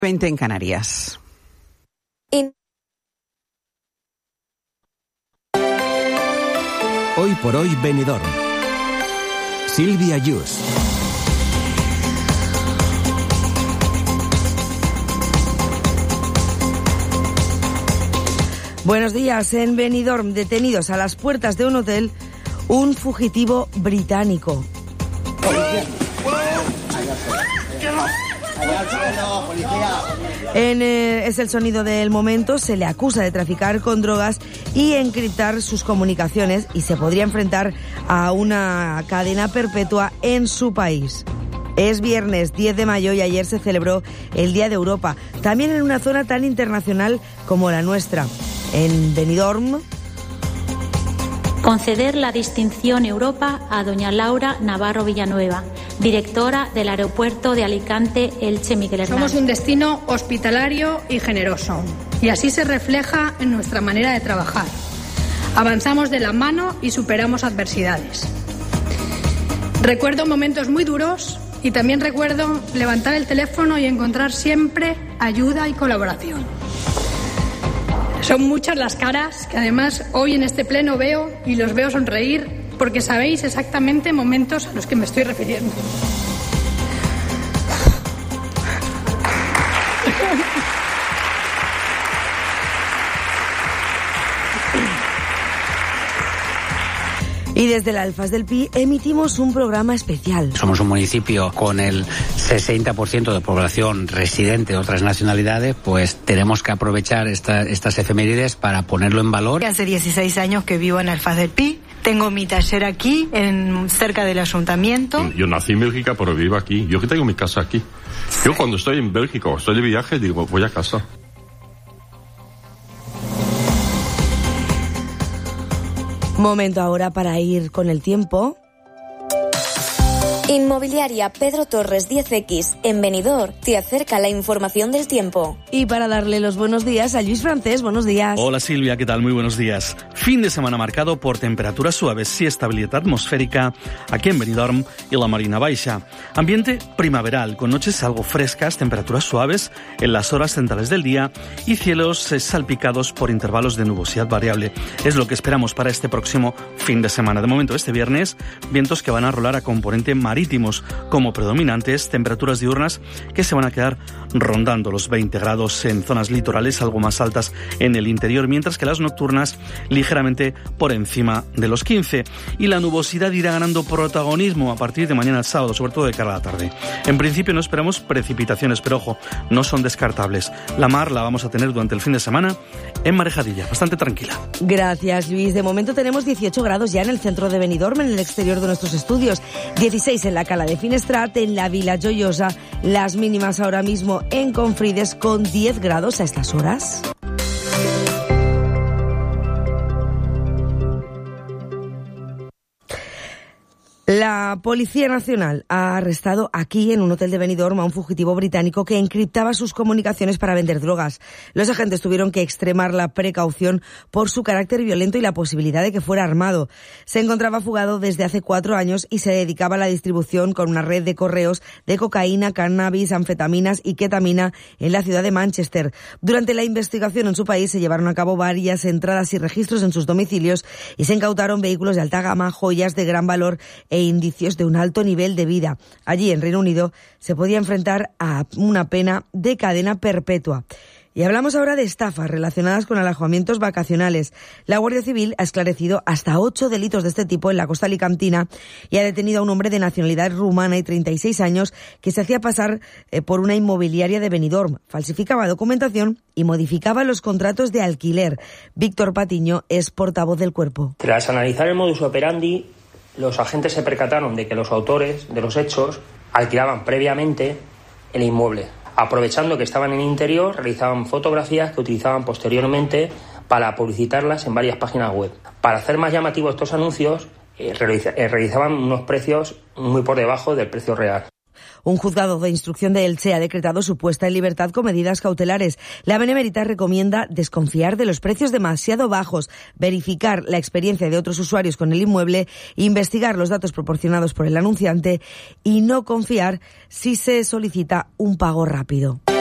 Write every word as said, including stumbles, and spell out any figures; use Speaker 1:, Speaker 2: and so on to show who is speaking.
Speaker 1: veinte en Canarias.
Speaker 2: In-
Speaker 3: Hoy por hoy Benidorm. Silvia Yus.
Speaker 4: Buenos días. En Benidorm, detenidos a las puertas de un hotel, un fugitivo británico. En, eh, es el sonido del momento. Se le acusa de traficar con drogas y encriptar sus comunicaciones y se podría enfrentar a una cadena perpetua en su país. Es viernes diez de mayo y ayer se celebró el Día de Europa, también en una zona tan internacional como la nuestra. En Benidorm,
Speaker 5: conceder la distinción Europa a doña Laura Navarro Villanueva, directora del aeropuerto de Alicante Elche Miguel Hernández.
Speaker 6: Somos un destino hospitalario y generoso, y así se refleja en nuestra manera de trabajar. Avanzamos de la mano y superamos adversidades. Recuerdo momentos muy duros y también recuerdo levantar el teléfono y encontrar siempre ayuda y colaboración. Son muchas las caras que además hoy en este pleno veo y los veo sonreír porque sabéis exactamente momentos a los que me estoy refiriendo.
Speaker 4: y desde el Alfaz del Pi emitimos un programa especial.
Speaker 7: Somos un municipio con el sesenta por ciento de población residente de otras nacionalidades, pues tenemos que aprovechar esta, estas efemérides para ponerlo en valor.
Speaker 8: Hace dieciséis años que vivo en Alfaz del Pi. Tengo mi taller aquí, en, cerca del ayuntamiento.
Speaker 9: Yo nací en Bélgica, pero vivo aquí. Yo que tengo mi casa aquí. Yo cuando estoy en Bélgica o estoy de viaje, digo, voy a casa.
Speaker 4: Momento ahora para ir con el tiempo.
Speaker 2: Inmobiliaria Pedro Torres diez equis en Benidorm te acerca la información del tiempo.
Speaker 4: Y para darle los buenos días a Luis Francés, buenos días.
Speaker 10: Hola Silvia, ¿qué tal? Muy buenos días. Fin de semana marcado por temperaturas suaves y estabilidad atmosférica aquí en Benidorm y la Marina Baixa. Ambiente primaveral, con noches algo frescas, temperaturas suaves en las horas centrales del día y cielos salpicados por intervalos de nubosidad variable. Es lo que esperamos para este próximo fin de semana. De momento, este viernes, vientos que van a rolar a componente marítimos como predominantes, temperaturas diurnas que se van a quedar rondando los veinte grados en zonas litorales, algo más altas en el interior, mientras que las nocturnas ligeramente por encima de los quince. Y la nubosidad irá ganando protagonismo a partir de mañana sábado, sobre todo de cara a la tarde. En principio no esperamos precipitaciones, pero ojo, no son descartables. La mar la vamos a tener durante el fin de semana en Marejadilla, bastante tranquila.
Speaker 4: Gracias, Luis. De momento tenemos dieciocho grados ya en el centro de Benidorm, en el exterior de nuestros estudios, dieciséis en la Cala de Finestrat, en la Vila Joiosa, las mínimas ahora mismo en Confrides con diez grados a estas horas. La Policía Nacional ha arrestado aquí en un hotel de Benidorm a un fugitivo británico que encriptaba sus comunicaciones para vender drogas. Los agentes tuvieron que extremar la precaución por su carácter violento y la posibilidad de que fuera armado. Se encontraba fugado desde hace cuatro años y se dedicaba a la distribución con una red de correos de cocaína, cannabis, anfetaminas y ketamina en la ciudad de Manchester. Durante la investigación en su país se llevaron a cabo varias entradas y registros en sus domicilios y se incautaron vehículos de alta gama, joyas de gran valor e indicios de un alto nivel de vida. Allí, en Reino Unido, se podía enfrentar a una pena de cadena perpetua. Y hablamos ahora de estafas relacionadas con alojamientos vacacionales. La Guardia Civil ha esclarecido hasta ocho delitos de este tipo en la costa alicantina y ha detenido a un hombre de nacionalidad rumana y treinta y seis años que se hacía pasar eh, por una inmobiliaria de Benidorm. Falsificaba documentación y modificaba los contratos de alquiler. Víctor Patiño es portavoz del Cuerpo.
Speaker 11: Tras analizar el modus operandi, los agentes se percataron de que los autores de los hechos alquilaban previamente el inmueble. Aprovechando que estaban en el interior, realizaban fotografías que utilizaban posteriormente para publicitarlas en varias páginas web. Para hacer más llamativos estos anuncios, eh, realizaban unos precios muy por debajo del precio real.
Speaker 4: Un juzgado de instrucción de Elche ha decretado su puesta en libertad con medidas cautelares. La Benemérita recomienda desconfiar de los precios demasiado bajos, verificar la experiencia de otros usuarios con el inmueble, investigar los datos proporcionados por el anunciante y no confiar si se solicita un pago rápido.